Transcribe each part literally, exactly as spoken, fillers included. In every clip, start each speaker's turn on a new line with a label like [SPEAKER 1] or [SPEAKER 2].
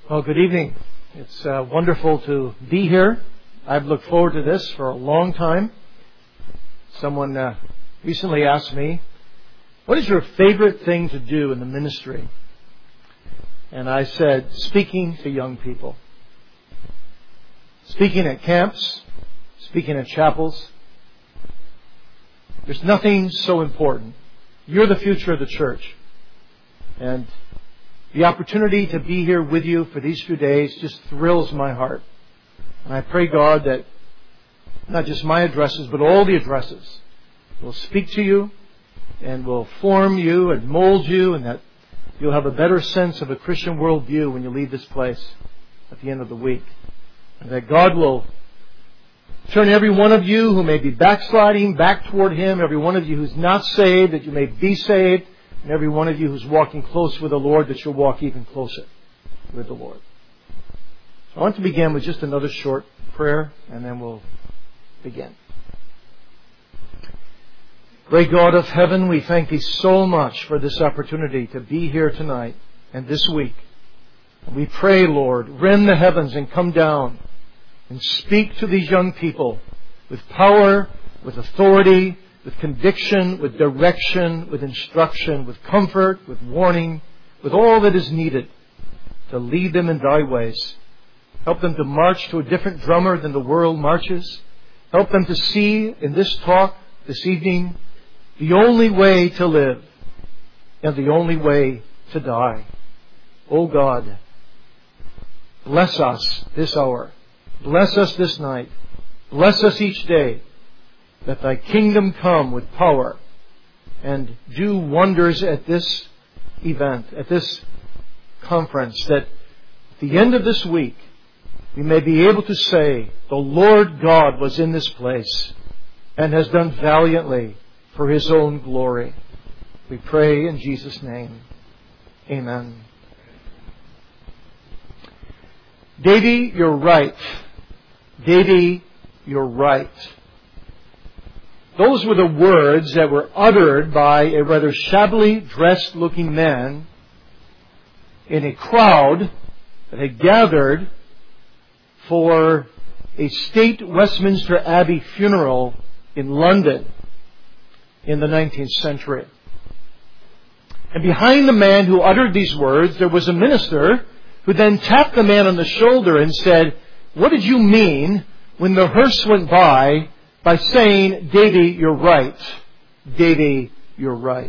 [SPEAKER 1] Well, good evening. It's uh, wonderful to be here. I've looked forward to this for a long time. Someone uh, recently asked me, what is your favorite thing to do in the ministry? And I said, speaking to young people. Speaking at camps, speaking at chapels. There's nothing so important. You're the future of the church. And the opportunity to be here with you for these few days just thrills my heart. And I pray God that not just my addresses, but all the addresses will speak to you and will form you and mold you, and that you'll have a better sense of a Christian worldview when you leave this place at the end of the week. And that God will turn every one of you who may be backsliding back toward Him, every one of you who's not saved, that you may be saved, and every one of you who's walking close with the Lord, that you'll walk even closer with the Lord. So I want to begin with just another short prayer, and then we'll begin. Great God of heaven, we thank Thee so much for this opportunity to be here tonight and this week. And we pray, Lord, rend the heavens and come down and speak to these young people with power, with authority, with conviction, with direction, with instruction, with comfort, with warning, with all that is needed to lead them in Thy ways. Help them to march to a different drummer than the world marches. Help them to see in this talk this evening the only way to live and the only way to die. Oh God, bless us this hour. Bless us this night. Bless us each day. That Thy kingdom come with power and do wonders at this event, at this conference, that at the end of this week we may be able to say, the Lord God was in this place and has done valiantly for His own glory. We pray in Jesus' name. Amen. Davy, you're right. Davy, you're right. Those were the words that were uttered by a rather shabbily dressed looking man in a crowd that had gathered for a state Westminster Abbey funeral in London in the nineteenth century. And behind the man who uttered these words, there was a minister who then tapped the man on the shoulder and said, "What did you mean when the hearse went by by saying, Davy, you're right. Davy, you're right."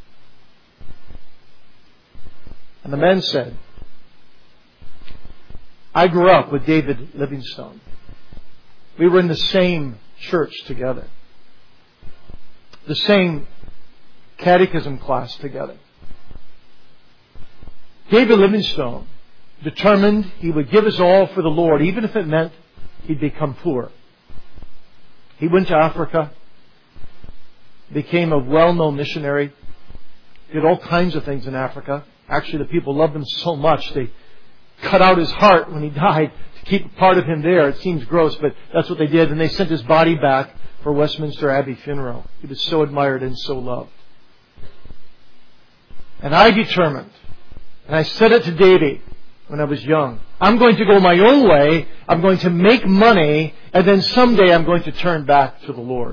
[SPEAKER 1] And the man said, "I grew up with David Livingstone. We were in the same church together. The same catechism class together. David Livingstone determined he would give his all for the Lord, even if it meant he'd become poor. He went to Africa, became a well-known missionary, did all kinds of things in Africa. Actually, the people loved him so much they cut out his heart when he died to keep part of him there. It seems gross, but that's what they did. And they sent his body back for Westminster Abbey funeral. He was so admired and so loved. And I determined, and I said it to Davy when I was young, I'm going to go my own way, I'm going to make money, and then someday I'm going to turn back to the Lord."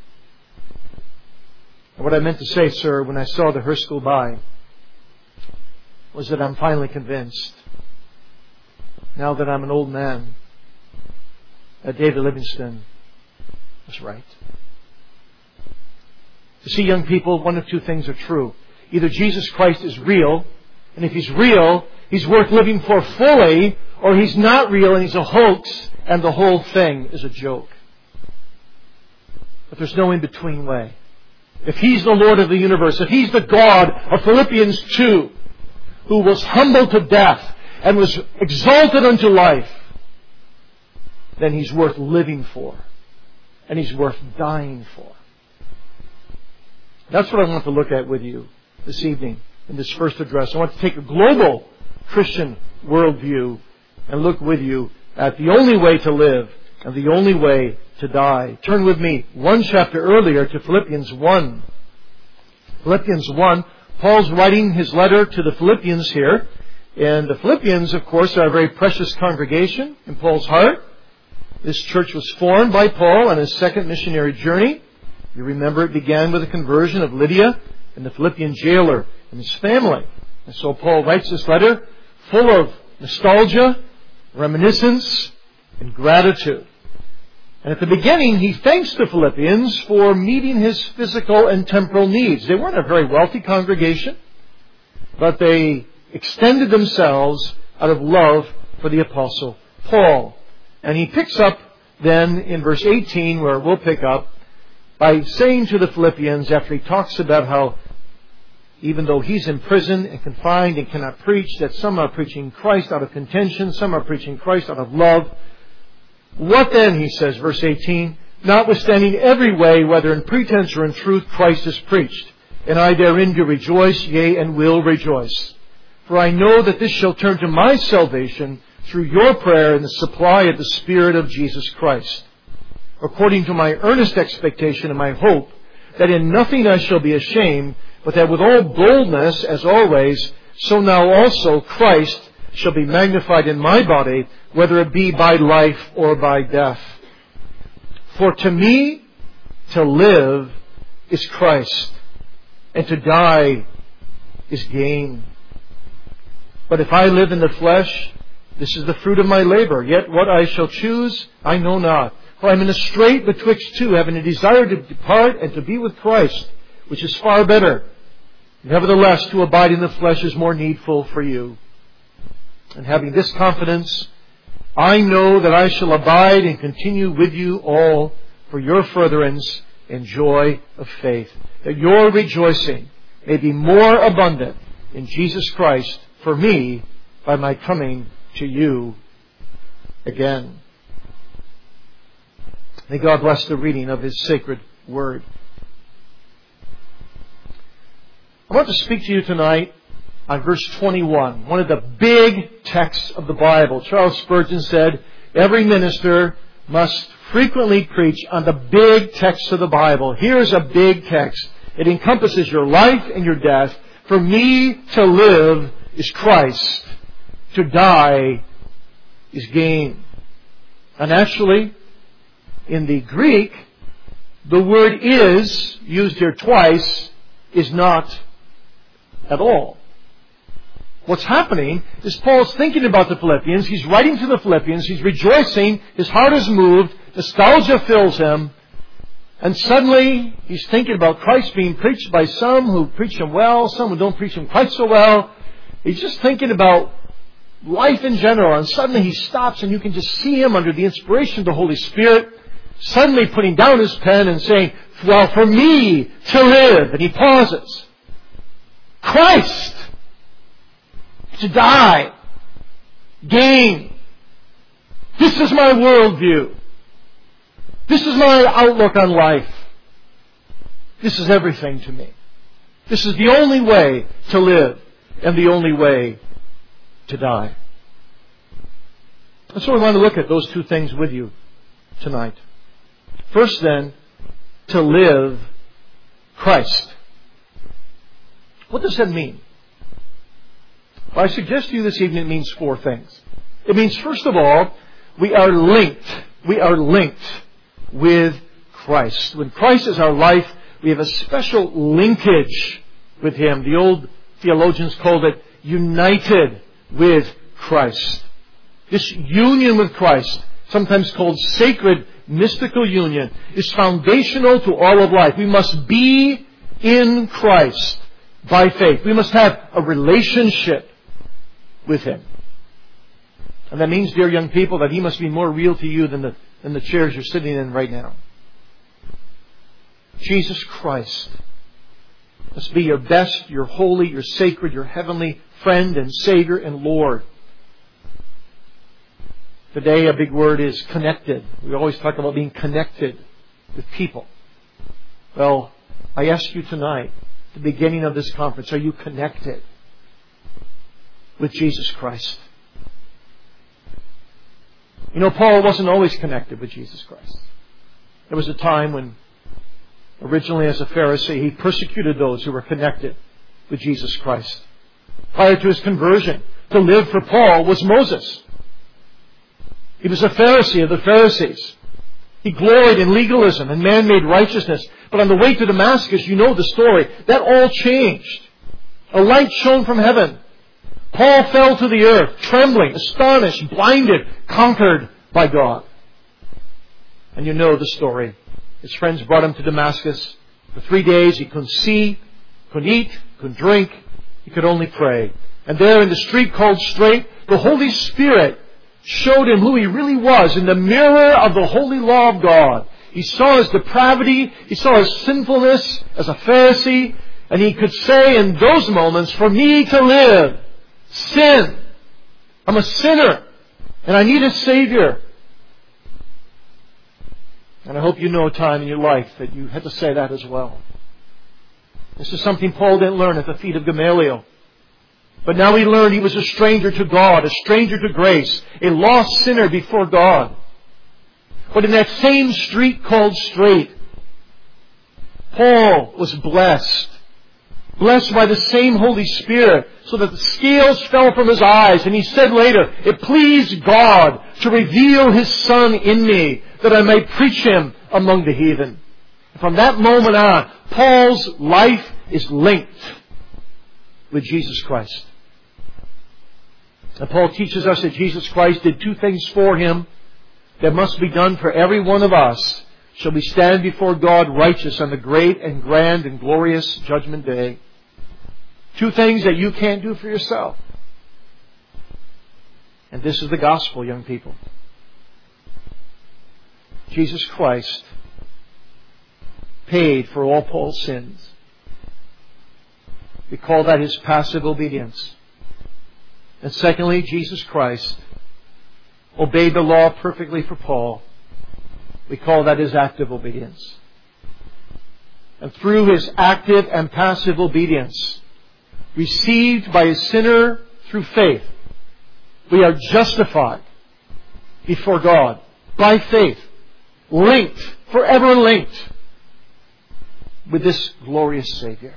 [SPEAKER 1] And what I meant to say, sir, when I saw the hearse go by, was that I'm finally convinced, now that I'm an old man, that David Livingstone was right. You see, young people, one of two things are true. Either Jesus Christ is real, and if He's real, He's worth living for fully, or He's not real and He's a hoax and the whole thing is a joke. But there's no in-between way. If He's the Lord of the universe, if He's the God of Philippians two, who was humbled to death and was exalted unto life, then He's worth living for. And He's worth dying for. That's what I want to look at with you this evening in this first address. I want to take a global Christian worldview and look with you at the only way to live and the only way to die. Turn with me one chapter earlier to Philippians one. Philippians one, Paul's writing his letter to the Philippians here, And the Philippians, of course, are a very precious congregation in Paul's heart. This church was formed by Paul on his second missionary journey. You remember it began with the conversion of Lydia and the Philippian jailer and his family. And so Paul writes this letter full of nostalgia, reminiscence, and gratitude. And at the beginning, he thanks the Philippians for meeting his physical and temporal needs. They weren't a very wealthy congregation, but they extended themselves out of love for the Apostle Paul. And he picks up then in verse eighteen, where we'll pick up, by saying to the Philippians, after he talks about how even though he's in prison and confined and cannot preach, that some are preaching Christ out of contention, some are preaching Christ out of love. What then, he says, verse eighteen, notwithstanding every way, whether in pretense or in truth, Christ is preached. And I therein do rejoice, yea, and will rejoice. For I know that this shall turn to my salvation through your prayer and the supply of the Spirit of Jesus Christ. According to my earnest expectation and my hope, that in nothing I shall be ashamed, but that with all boldness, as always, so now also Christ shall be magnified in my body, whether it be by life or by death. For to me, to live is Christ, and to die is gain. But if I live in the flesh, this is the fruit of my labor. Yet what I shall choose, I know not. For I am in a strait betwixt two, having a desire to depart and to be with Christ, which is far better. Nevertheless, to abide in the flesh is more needful for you. And having this confidence, I know that I shall abide and continue with you all for your furtherance and joy of faith, that your rejoicing may be more abundant in Jesus Christ for me by my coming to you again. May God bless the reading of His sacred word. I want to speak to you tonight on verse twenty-one, one of the big texts of the Bible. Charles Spurgeon said, every minister must frequently preach on the big text of the Bible. Here's a big text. It encompasses your life and your death. For me to live is Christ. To die is gain. And actually, in the Greek, the word is, used here twice, is not at all. What's happening is Paul's thinking about the Philippians. He's writing to the Philippians. He's rejoicing. His heart is moved. Nostalgia fills him. And suddenly, he's thinking about Christ being preached by some who preach Him well, some who don't preach Him quite so well. He's just thinking about life in general. And suddenly he stops and you can just see him under the inspiration of the Holy Spirit, suddenly putting down his pen and saying, well, for me to live. And he pauses. Christ! To die. Gain. This is my worldview. This is my outlook on life. This is everything to me. This is the only way to live and the only way to die. And so we want to look at those two things with you tonight. First then, to live Christ. What does that mean? Well, I suggest to you this evening it means four things. It means, first of all, we are linked. We are linked with Christ. When Christ is our life, we have a special linkage with Him. The old theologians called it united with Christ. This union with Christ, sometimes called sacred mystical union, is foundational to all of life. We must be in Christ by faith. We must have a relationship with Him. And that means, dear young people, that He must be more real to you than the, than the chairs you're sitting in right now. Jesus Christ must be your best, your holy, your sacred, your heavenly friend and Savior and Lord. Today a big word is connected. We always talk about being connected with people. Well, I ask you tonight, at the beginning of this conference, are you connected with Jesus Christ? You know, Paul wasn't always connected with Jesus Christ. There was a time when, originally as a Pharisee, he persecuted those who were connected with Jesus Christ. prior to his conversion to live for Paul was Moses. He was a Pharisee of the Pharisees. He gloried in legalism and man-made righteousness. But on the way to Damascus, you know the story, that all changed. A light shone from heaven. Paul fell to the earth, trembling, astonished, blinded, conquered by God. And you know the story. His friends brought him to Damascus. For three days he couldn't see, couldn't eat, couldn't drink. He could only pray. And there in the street called Straight, the Holy Spirit showed him who he really was in the mirror of the holy law of God. He saw his depravity. He saw his sinfulness as a Pharisee. And he could say in those moments, for me to live, sin. I'm a sinner. And I need a Savior. And I hope you know a time in your life that you had to say that as well. This is something Paul didn't learn at the feet of Gamaliel. But now he learned he was a stranger to God, a stranger to grace, a lost sinner before God. But in that same street called Straight, Paul was blessed. Blessed by the same Holy Spirit, so that the scales fell from his eyes. And he said later, it pleased God to reveal His Son in me, that I might preach Him among the heathen. From that moment on, Paul's life is linked with Jesus Christ. And Paul teaches us that Jesus Christ did two things for him that must be done for every one of us, shall we stand before God righteous on the great and grand and glorious judgment day. Two things that you can't do for yourself. And this is the gospel, young people. Jesus Christ paid for all Paul's sins. We call that His passive obedience. And secondly, Jesus Christ obeyed the law perfectly for Paul. We call that His active obedience. And through His active and passive obedience, received by a sinner through faith, we are justified before God by faith, linked, forever linked with this glorious Savior.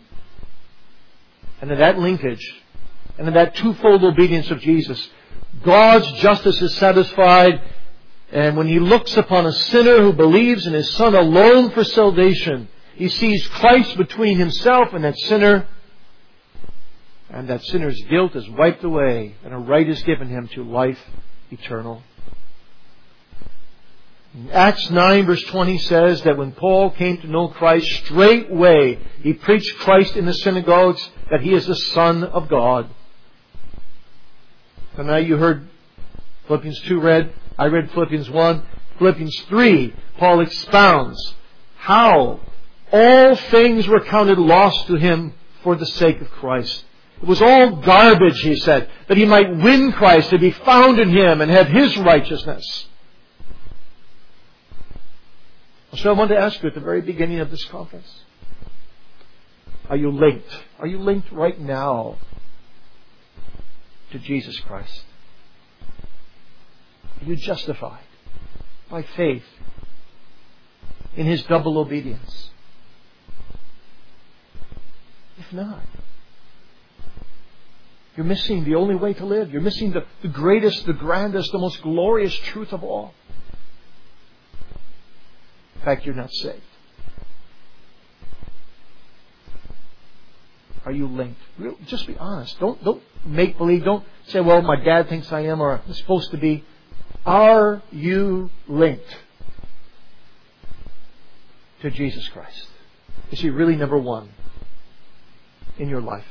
[SPEAKER 1] And in that linkage, and in that twofold obedience of Jesus, God's justice is satisfied. And when He looks upon a sinner who believes in His Son alone for salvation, He sees Christ between himself and that sinner. And that sinner's guilt is wiped away, and a right is given him to life eternal. Acts nine verse twenty says that when Paul came to know Christ, straightway he preached Christ in the synagogues, that He is the Son of God. So now you heard Philippians two read. I read Philippians one. Philippians three, Paul expounds how all things were counted lost to him for the sake of Christ. It was all garbage, he said, that he might win Christ, to be found in Him and have His righteousness. So I want to ask you at the very beginning of this conference, are you linked? Are you linked right now to Jesus Christ? Are you justified by faith in His double obedience? If not, you're missing the only way to live. You're missing the, the greatest, the grandest, the most glorious truth of all. In fact, you're not saved. Are you linked? Just be honest. Don't don't make believe. Don't say, well, my dad thinks I am, or I'm supposed to be. Are you linked to Jesus Christ? Is He really number one in your life?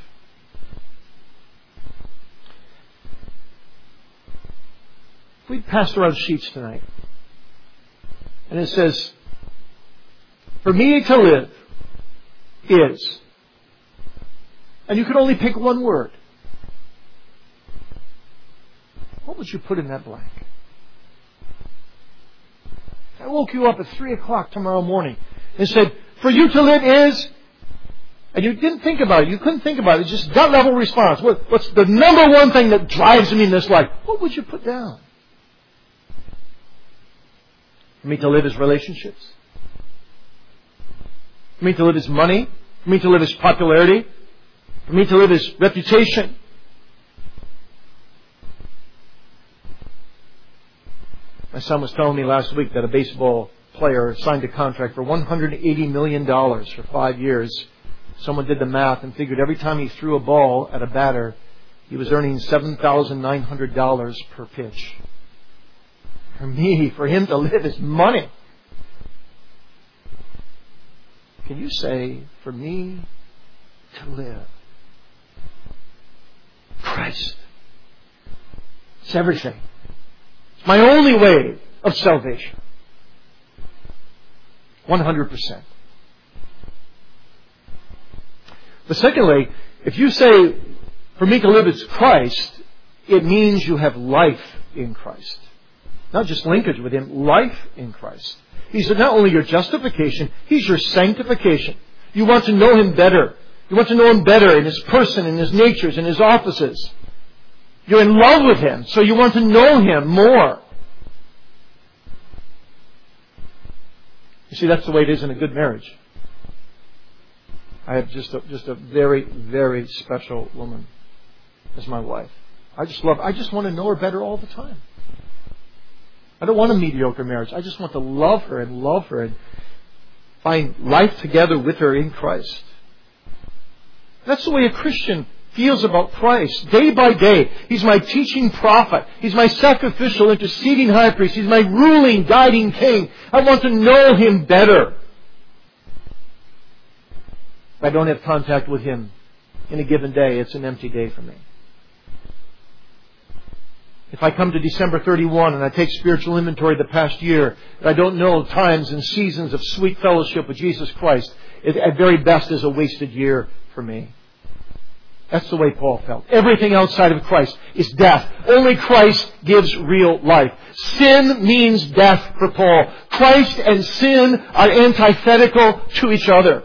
[SPEAKER 1] We passed around sheets tonight, and it says, for me to live is, and you could only pick one word. What would you put in that blank? If I woke you up at three o'clock tomorrow morning and said, for you to live is, and you didn't think about it, you couldn't think about it, just gut level response. What, what's the number one thing that drives me in this life? What would you put down? For me to live is relationships. For me to live is money. For me to live is popularity. For me to live is reputation. My son was telling me last week that a baseball player signed a contract for one hundred eighty million dollars for five years. Someone did the math and figured every time he threw a ball at a batter, he was earning seven thousand nine hundred dollars per pitch. For me, for him to live is money. Can you say, for me to live? Christ. It's everything. It's my only way of salvation. one hundred percent. But secondly, if you say, for me to live is Christ, it means you have life in Christ. Not just linkage with Him, life in Christ. He's not only your justification, He's your sanctification. You want to know Him better. You want to know Him better in His person, in His natures, in His offices. You're in love with Him, so you want to know Him more. You see, that's the way it is in a good marriage. I have just a, just a very, very special woman as my wife. I just love, I just want to know her better all the time. I don't want a mediocre marriage. I just want to love her and love her and find life together with her in Christ. That's the way a Christian feels about Christ. Day by day, He's my teaching prophet. He's my sacrificial, interceding high priest. He's my ruling, guiding king. I want to know Him better. If I don't have contact with Him in a given day, it's an empty day for me. If I come to December thirty-first and I take spiritual inventory of the past year, and I don't know times and seasons of sweet fellowship with Jesus Christ, it at very best is a wasted year for me. That's the way Paul felt. Everything outside of Christ is death. Only Christ gives real life. Sin means death for Paul. Christ and sin are antithetical to each other.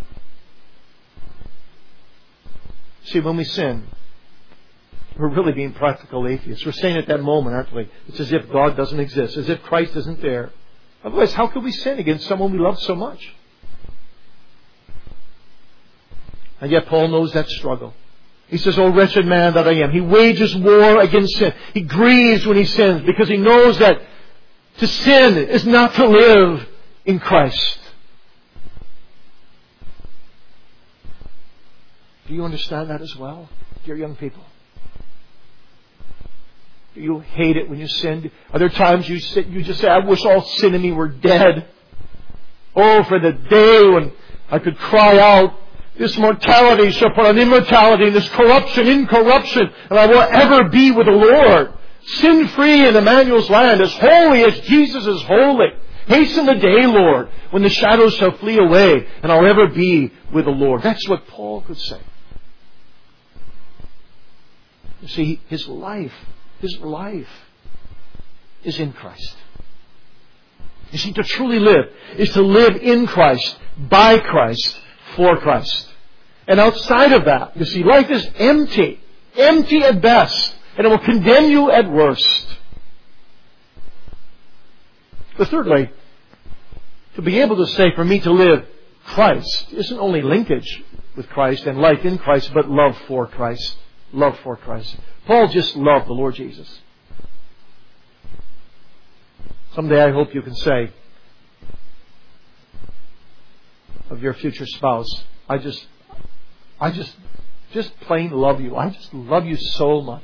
[SPEAKER 1] See, when we sin, we're really being practical atheists. We're saying at that moment, aren't we? It's as if God doesn't exist, as if Christ isn't there. Otherwise, how could we sin against someone we love so much? And yet Paul knows that struggle. He says, "O wretched man that I am." He wages war against sin. He grieves when he sins because he knows that to sin is not to live in Christ. Do you understand that as well, dear young people? Do you hate it when you sin? Are there times you sit, you just say, "I wish all sin in me were dead"? Oh, for the day when I could cry out, "This mortality shall put on immortality, and this corruption incorruption, and I will ever be with the Lord, sin-free in Emmanuel's land, as holy as Jesus is holy. Hasten the day, Lord, when the shadows shall flee away, and I'll ever be with the Lord." That's what Paul could say. You see, his life, his life is in Christ. You see, to truly live is to live in Christ, by Christ, for Christ. And outside of that, you see, life is empty. Empty at best. And it will condemn you at worst. But thirdly, to be able to say, for me to live Christ isn't only linkage with Christ and life in Christ, but love for Christ. Love for Christ. Paul just loved the Lord Jesus. Someday I hope you can say of your future spouse, I just, I just, just plain love you. I just love you so much.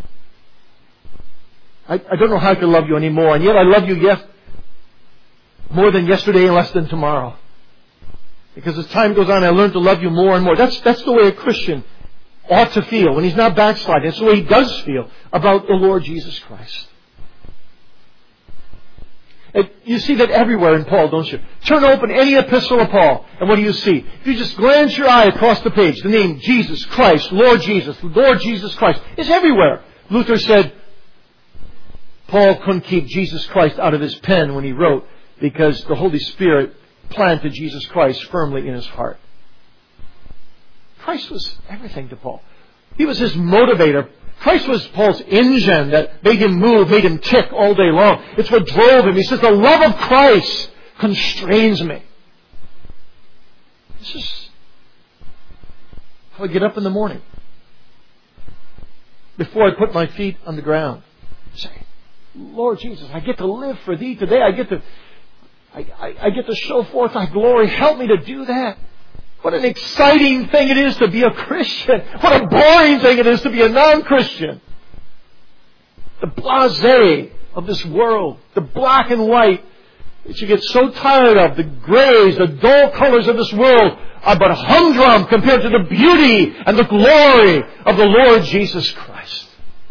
[SPEAKER 1] I, I don't know how I can love you anymore, and yet I love you yes, more than yesterday and less than tomorrow. Because as time goes on, I learn to love you more and more. That's, that's the way a Christian ought to feel when he's not backsliding. That's the way he does feel about the Lord Jesus Christ. And you see that everywhere in Paul, don't you? Turn open any epistle of Paul, and what do you see? If you just glance your eye across the page, the name Jesus Christ, Lord Jesus, Lord Jesus Christ, is everywhere. Luther said Paul couldn't keep Jesus Christ out of his pen when he wrote because the Holy Spirit planted Jesus Christ firmly in his heart. Christ was everything to Paul. He was his motivator. Christ was Paul's engine that made him move, made him tick all day long. It's what drove him. He says, the love of Christ constrains me. This is I would get up in the morning, before I put my feet on the ground, say, Lord Jesus, I get to live for Thee today. I get to, I, I, I get to show forth Thy glory. Help me to do that. What an exciting thing it is to be a Christian. What a boring thing it is to be a non-Christian. The blasé of this world, the black and white that you get so tired of, the grays, the dull colors of this world are but humdrum compared to the beauty and the glory of the Lord Jesus Christ.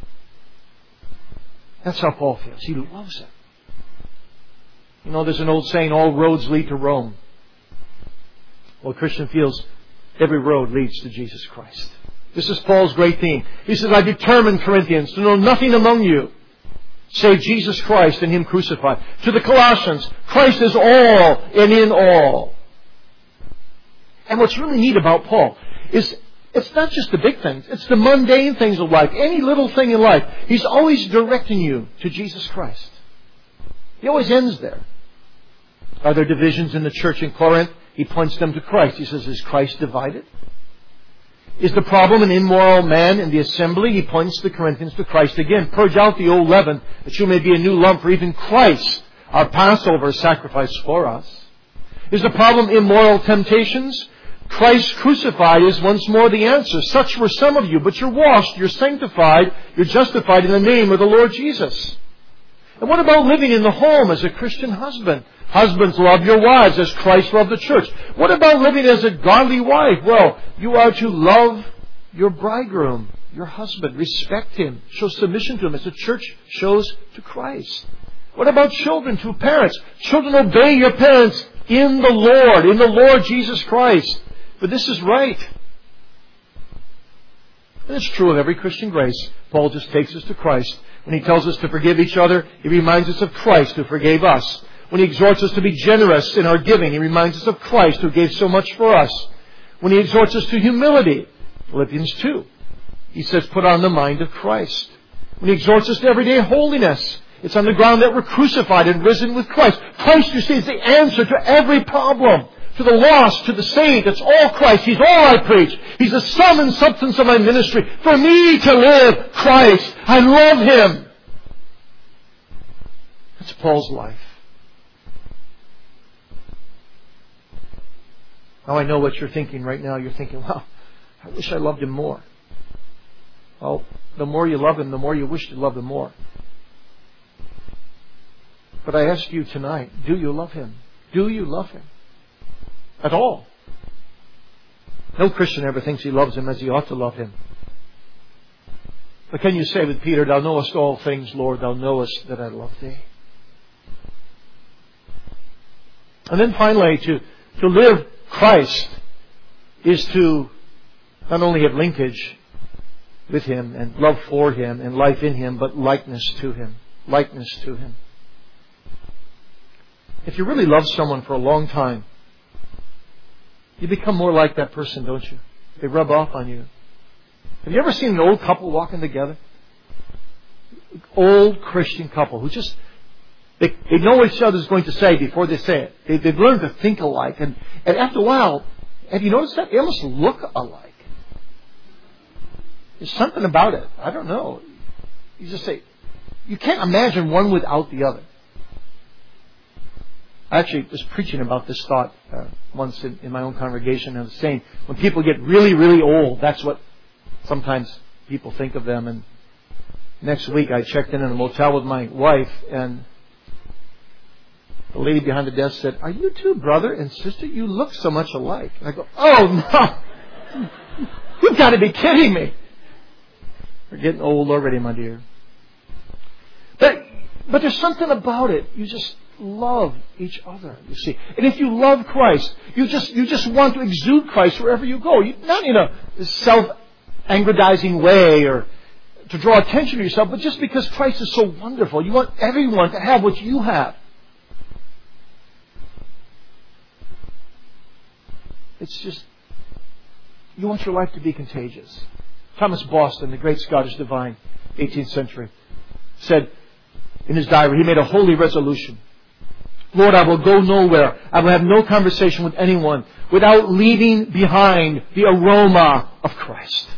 [SPEAKER 1] That's how Paul feels. He loves it. You know, there's an old saying, all roads lead to Rome. Well, a Christian feels every road leads to Jesus Christ. This is Paul's great theme. He says, I determined, Corinthians, to know nothing among you save Jesus Christ and Him crucified. To the Colossians, Christ is all and in all. And what's really neat about Paul is it's not just the big things. It's the mundane things of life. Any little thing in life. He's always directing you to Jesus Christ. He always ends there. Are there divisions in the church in Corinth? He points them to Christ. He says, is Christ divided? Is the problem an immoral man in the assembly? He points the Corinthians to Christ again. Purge out the old leaven, that you may be a new lump, for even Christ, our Passover, sacrificed for us. Is the problem immoral temptations? Christ crucified is once more the answer. Such were some of you, but you're washed, you're sanctified, you're justified in the name of the Lord Jesus. And what about living in the home as a Christian husband? Husbands, love your wives as Christ loved the church. What about living as a godly wife? Well, you are to love your bridegroom, your husband. Respect him. Show submission to him as the church shows to Christ. What about children to parents? Children, obey your parents in the Lord, in the Lord Jesus Christ. For this is right. And it's true of every Christian grace. Paul just takes us to Christ. When he tells us to forgive each other, he reminds us of Christ who forgave us. When he exhorts us to be generous in our giving, he reminds us of Christ who gave so much for us. When he exhorts us to humility, Philippians two, he says, put on the mind of Christ. When he exhorts us to everyday holiness, it's on the ground that we're crucified and risen with Christ. Christ, you see, is the answer to every problem. To the lost, to the saved, it's all Christ. He's all I preach. He's the sum and substance of my ministry. For me to live, Christ. I love Him. That's Paul's life. Now I know what you're thinking right now. You're thinking, wow, I wish I loved Him more. Well, the more you love Him, the more you wish to love Him more. But I ask you tonight, do you love Him? Do you love Him? At all. No Christian ever thinks he loves Him as he ought to love Him. But can you say with Peter, Thou knowest all things, Lord, Thou knowest that I love Thee. And then finally, to, to live Christ is to not only have linkage with Him and love for Him and life in Him, but likeness to Him. Likeness to Him. If you really love someone for a long time, you become more like that person, don't you? They rub off on you. Have you ever seen an old couple walking together? Old Christian couple who just, they, they know what each other is going to say before they say it. They, they've learned to think alike. And, and after a while, have you noticed that? They almost look alike. There's something about it. I don't know. You just say, you can't imagine one without the other. I actually was preaching about this thought uh, once in, in my own congregation. I was saying, when people get really, really old, that's what sometimes people think of them. And next week I checked in in a motel with my wife, and the lady behind the desk said, "Are you two brother and sister? You look so much alike." And I go, "Oh, no. You've got to be kidding me. We're getting old already, my dear." But, but there's something about it. You just love each other, you see. And if you love Christ, you just you just want to exude Christ wherever you go. You, not in a self-aggrandizing way or to draw attention to yourself, but just because Christ is so wonderful. You want everyone to have what you have. It's just, you want your life to be contagious. Thomas Boston, the great Scottish divine, eighteenth century, said in his diary, he made a holy resolution. Lord, I will go nowhere. I will have no conversation with anyone without leaving behind the aroma of Christ.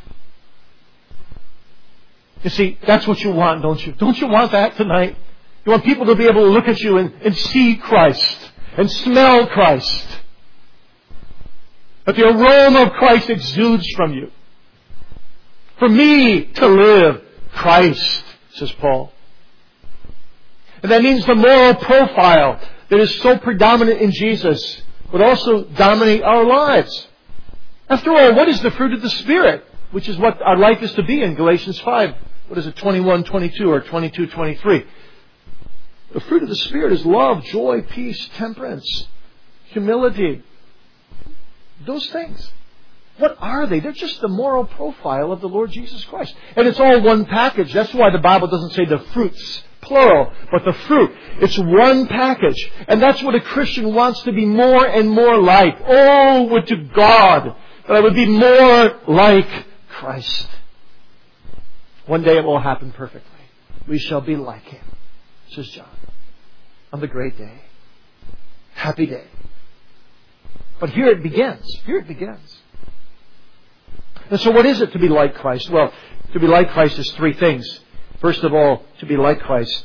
[SPEAKER 1] You see, that's what you want, don't you? Don't you want that tonight? You want people to be able to look at you and, and see Christ and smell Christ. That the aroma of Christ exudes from you. For me to live, Christ, says Paul. And that means the moral profile that is so predominant in Jesus would also dominate our lives. After all, what is the fruit of the Spirit? Which is what our life is to be in Galatians five. What is it, twenty-one, twenty-two or twenty-two, twenty-three? The fruit of the Spirit is love, joy, peace, temperance, humility. Those things. What are they? They're just the moral profile of the Lord Jesus Christ. And it's all one package. That's why the Bible doesn't say the fruits, plural, but the fruit. It's one package. And that's what a Christian wants to be more and more like. Oh, would to God that I would be more like Christ. One day it will happen perfectly. We shall be like Him, says John, on the great day. Happy day. But here it begins. Here it begins. And so what is it to be like Christ? Well, to be like Christ is three things. First of all, to be like Christ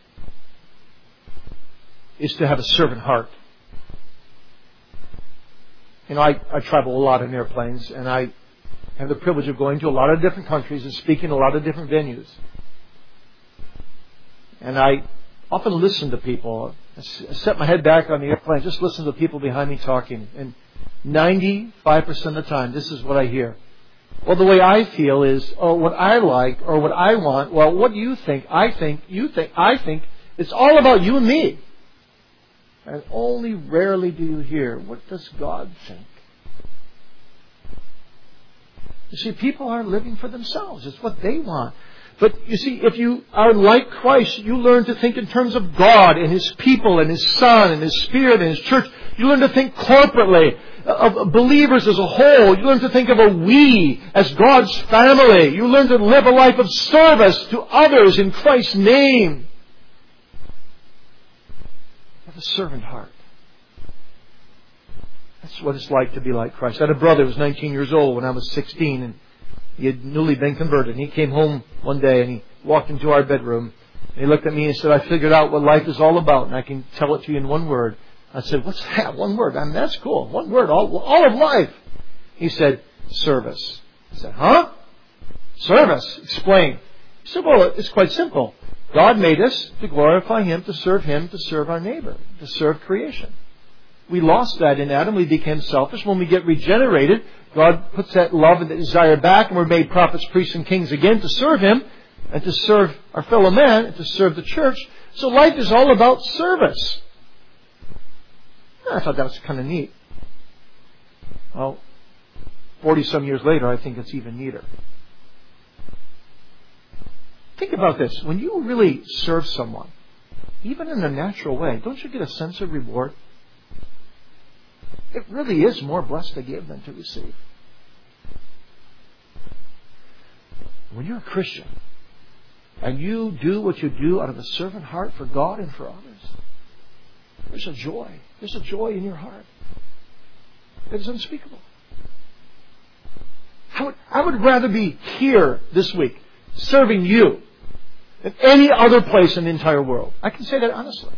[SPEAKER 1] is to have a servant heart. You know, I, I travel a lot in airplanes, and I have the privilege of going to a lot of different countries and speaking in a lot of different venues. And I often listen to people. I set my head back on the airplane, just listen to the people behind me talking. And ninety-five percent of the time, this is what I hear. Well, the way I feel is, oh, what I like or what I want. Well, what do you think? I think, you think, I think. It's all about you and me. And only rarely do you hear, what does God think? You see, people are living for themselves. It's what they want. But you see, if you are like Christ, you learn to think in terms of God and His people and His Son and His Spirit and His church. You learn to think corporately of believers as a whole. You learn to think of a we as God's family. You learn to live a life of service to others in Christ's name. Have a servant heart. That's what it's like to be like Christ. I had a brother who was nineteen years old when I was sixteen, and he had newly been converted. And he came home one day and he walked into our bedroom and he looked at me and said, I figured out what life is all about and I can tell it to you in one word. I said, what's that? One word. I mean, that's cool. One word. All, all of life. He said, service. I said, huh? Service. Explain. He said, well, it's quite simple. God made us to glorify Him, to serve Him, to serve our neighbor, to serve creation. We lost that in Adam. We became selfish. When we get regenerated, God puts that love and that desire back, and we're made prophets, priests, and kings again to serve Him and to serve our fellow man and to serve the church. So life is all about service. I thought that was kind of neat. Well, forty-some years later, I think it's even neater. Think about this. When you really serve someone, even in a natural way, don't you get a sense of reward? It really is more blessed to give than to receive. When you're a Christian and you do what you do out of a servant heart for God and for others, there's a joy. There's a joy in your heart that is unspeakable. I would, I would rather be here this week serving you than any other place in the entire world. I can say that honestly.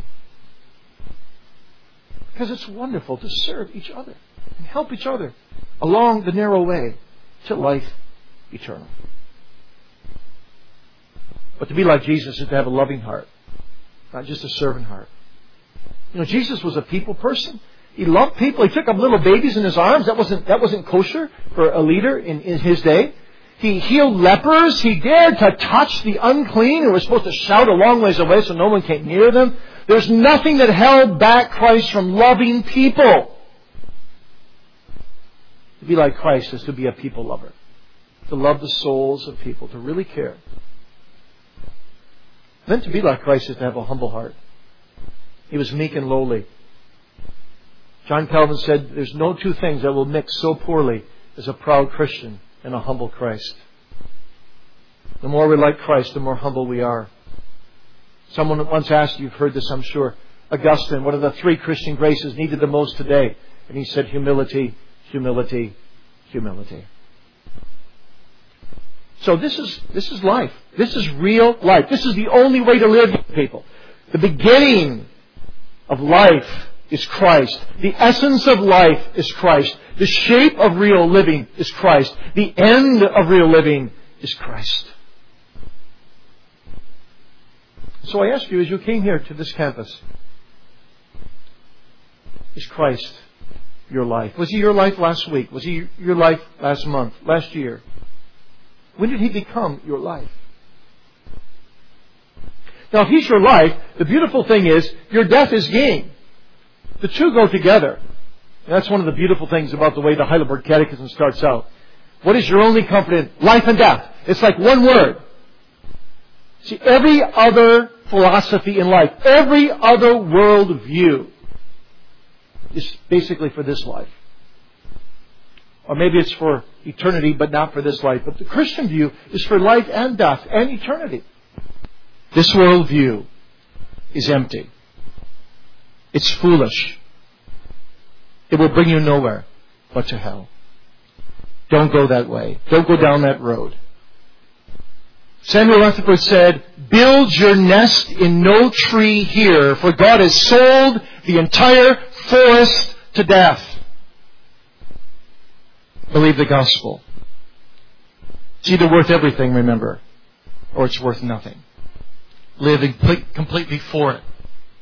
[SPEAKER 1] Because it's wonderful to serve each other and help each other along the narrow way to life eternal. But to be like Jesus is to have a loving heart, not just a servant heart. You know, Jesus was a people person. He loved people. He took up little babies in His arms. That wasn't, that wasn't kosher for a leader in, in His day. He healed lepers. He dared to touch the unclean who were supposed to shout a long ways away so no one came near them. There's nothing that held back Christ from loving people. To be like Christ is to be a people lover. To love the souls of people. To really care. Then to be like Christ is to have a humble heart. He was meek and lowly. John Calvin said, there's no two things that will mix so poorly as a proud Christian and a humble Christ. The more we're like Christ, the more humble we are. Someone once asked, you've heard this I'm sure, Augustine, one of the three Christian graces needed the most today? And he said, humility, humility, humility. So this is, this is life. This is real life. This is the only way to live, people. The beginning of life is Christ. The essence of life is Christ. The shape of real living is Christ. The end of real living is Christ. So I ask you, as you came here to this campus, is Christ your life? Was He your life last week? Was He your life last month, last year? When did He become your life? Now, if He's your life, the beautiful thing is, your death is gain. The two go together. And that's one of the beautiful things about the way the Heidelberg Catechism starts out. What is your only comfort in? Life and death. It's like one word. See, every other philosophy in life, every other world view is basically for this life. Or maybe it's for eternity, but not for this life. But the Christian view is for life and death and eternity. This world view is empty. It's foolish. It will bring you nowhere but to hell. Don't go that way. Don't go down that road. Samuel Rutherford said, build your nest in no tree here, for God has sold the entire forest to death. Believe the gospel. It's either worth everything, remember, or it's worth nothing. Live completely for it.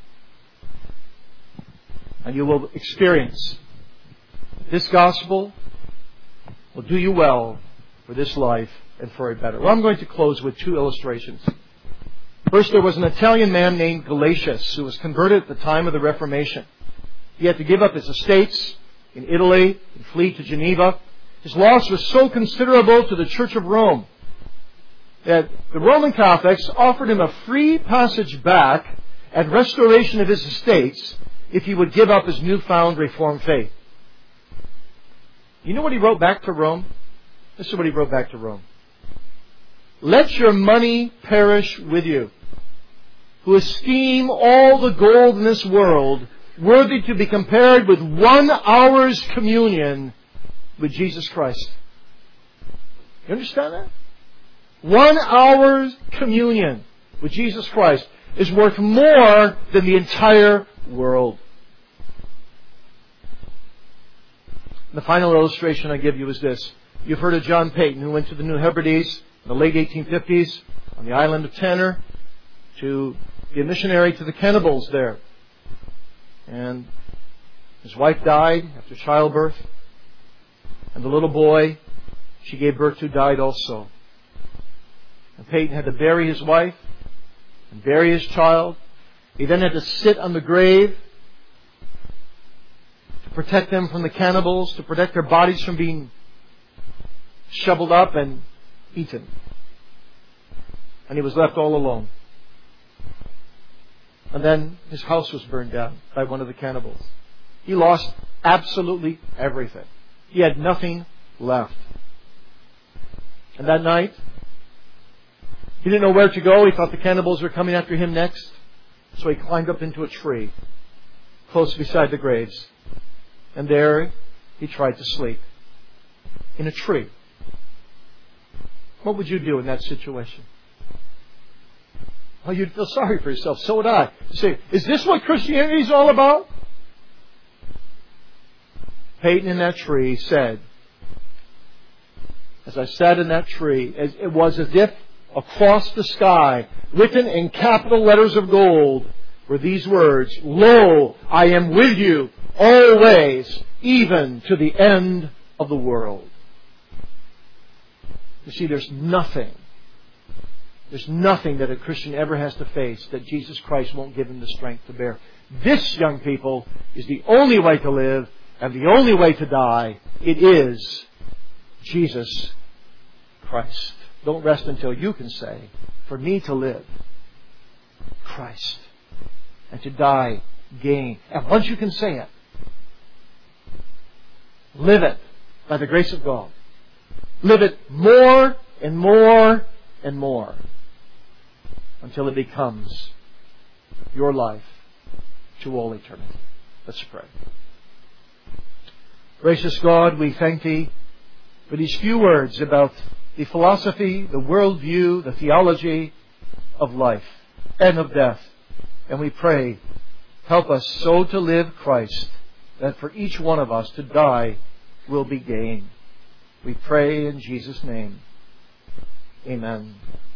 [SPEAKER 1] And you will experience this gospel will do you well for this life and for a better. Well, I'm going to close with two illustrations. First, there was an Italian man named Galatius who was converted at the time of the Reformation. He had to give up his estates in Italy and flee to Geneva. His loss was so considerable to the Church of Rome that the Roman Catholics offered him a free passage back and restoration of his estates if he would give up his newfound Reformed faith. You know what he wrote back to Rome? This is what he wrote back to Rome. Let your money perish with you, who esteem all the gold in this world worthy to be compared with one hour's communion with Jesus Christ. You understand that? One hour's communion with Jesus Christ is worth more than the entire world. The final illustration I give you is this. You've heard of John Peyton, who went to the New Hebrides in the late eighteen fifties on the island of Tanner to be a missionary to the cannibals there. And his wife died after childbirth. And the little boy she gave birth to died also. And Peyton had to bury his wife and bury his child. He then had to sit on the grave to protect them from the cannibals, to protect their bodies from being shoveled up and eaten. And he was left all alone. And then his house was burned down by one of the cannibals. He lost absolutely everything. He had nothing left. And that night, he didn't know where to go. He thought the cannibals were coming after him next. So he climbed up into a tree close beside the graves. And there he tried to sleep. In a tree. What would you do in that situation? Well, you'd feel sorry for yourself. So would I. You say, is this what Christianity is all about? Peyton in that tree said, as I sat in that tree, it was as if across the sky, written in capital letters of gold, were these words, Lo, I am with you always, even to the end of the world. You see, there's nothing, there's nothing that a Christian ever has to face that Jesus Christ won't give him the strength to bear. This, young people, is the only way to live and the only way to die. It is Jesus Christ. Don't rest until you can say, for me to live, Christ. And to die, gain. And once you can say it, live it by the grace of God. Live it more and more and more until it becomes your life to all eternity. Let's pray. Gracious God, we thank Thee for these few words about the philosophy, the worldview, the theology of life and of death. And we pray, help us so to live Christ that for each one of us to die will be gain. We pray in Jesus' name. Amen.